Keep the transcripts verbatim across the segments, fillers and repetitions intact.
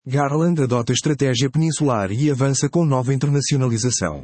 Garland adota estratégia peninsular e avança com nova internacionalização.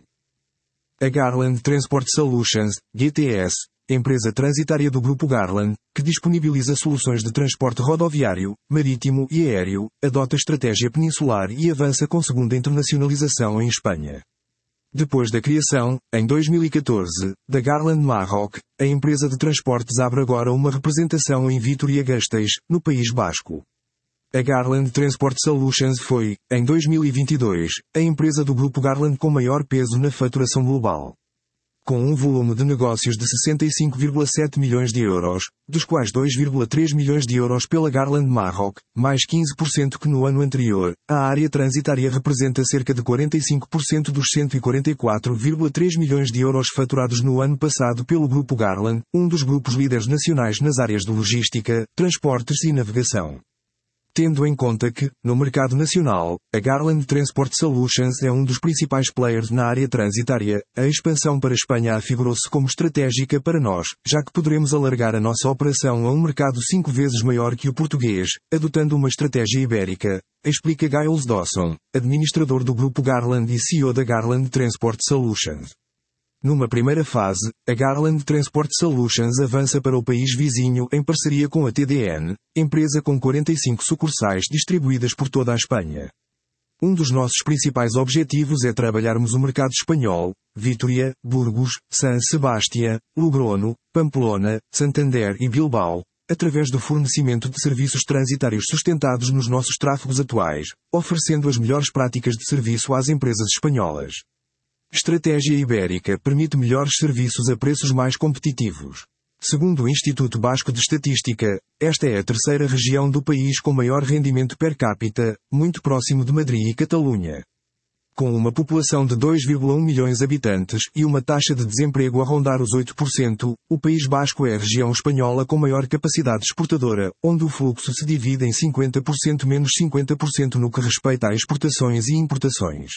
A Garland Transport Solutions, G T S, empresa transitária do Grupo Garland, que disponibiliza soluções de transporte rodoviário, marítimo e aéreo, adota estratégia peninsular e avança com segunda internacionalização em Espanha. Depois da criação, em dois mil e catorze, da Garland Marroc, a empresa de transportes abre agora uma representação em Vitoria-Gasteiz, no País Basco. A Garland Transport Solutions foi, em dois mil e vinte e dois, a empresa do Grupo Garland com maior peso na faturação global. Com um volume de negócios de sessenta e cinco vírgula sete milhões de euros, dos quais dois vírgula três milhões de euros pela Garland Marroc, mais quinze por cento que no ano anterior, a área transitária representa cerca de quarenta e cinco por cento dos cento e quarenta e quatro vírgula três milhões de euros faturados no ano passado pelo Grupo Garland, um dos grupos líderes nacionais nas áreas de logística, transportes e navegação. Tendo em conta que, no mercado nacional, a Garland Transport Solutions é um dos principais players na área transitária, a expansão para a Espanha afigurou-se como estratégica para nós, já que poderemos alargar a nossa operação a um mercado cinco vezes maior que o português, adotando uma estratégia ibérica, explica Giles Dawson, administrador do Grupo Garland e C E O da Garland Transport Solutions. Numa primeira fase, a Garland Transport Solutions avança para o país vizinho em parceria com a T D N, empresa com quarenta e cinco sucursais distribuídas por toda a Espanha. Um dos nossos principais objetivos é trabalharmos o mercado espanhol, Vitoria, Burgos, San Sebastián, Logrono, Pamplona, Santander e Bilbao, através do fornecimento de serviços transitários sustentados nos nossos tráfegos atuais, oferecendo as melhores práticas de serviço às empresas espanholas. Estratégia ibérica permite melhores serviços a preços mais competitivos. Segundo o Instituto Basco de Estatística, esta é a terceira região do país com maior rendimento per capita, muito próximo de Madrid e Catalunha. Com uma população de dois vírgula um milhões de habitantes e uma taxa de desemprego a rondar os oito por cento, o País Basco é a região espanhola com maior capacidade exportadora, onde o fluxo se divide em cinquenta por cento menos cinquenta por cento no que respeita a exportações e importações.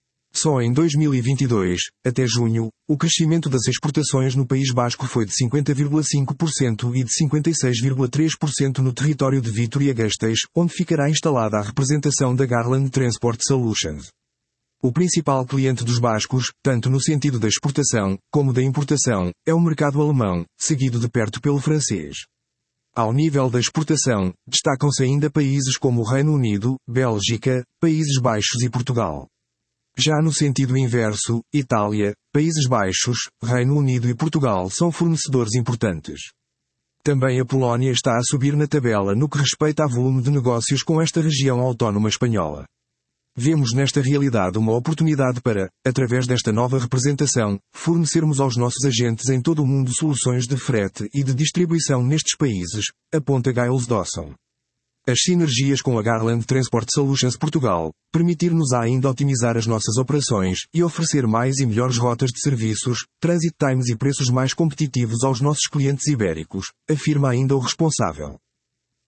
Só em dois mil e vinte e dois, até junho, o crescimento das exportações no País Basco foi de cinquenta vírgula cinco por cento e de cinquenta e seis vírgula três por cento no território de Vitoria-Gasteiz, onde ficará instalada a representação da Garland Transport Solutions. O principal cliente dos bascos, tanto no sentido da exportação, como da importação, é o mercado alemão, seguido de perto pelo francês. Ao nível da exportação, destacam-se ainda países como o Reino Unido, Bélgica, Países Baixos e Portugal. Já no sentido inverso, Itália, Países Baixos, Reino Unido e Portugal são fornecedores importantes. Também a Polónia está a subir na tabela no que respeita a volume de negócios com esta região autónoma espanhola. Vemos nesta realidade uma oportunidade para, através desta nova representação, fornecermos aos nossos agentes em todo o mundo soluções de frete e de distribuição nestes países, aponta Giles Dawson. As sinergias com a Garland Transport Solutions Portugal, permitir-nos ainda otimizar as nossas operações e oferecer mais e melhores rotas de serviços, transit times e preços mais competitivos aos nossos clientes ibéricos, afirma ainda o responsável.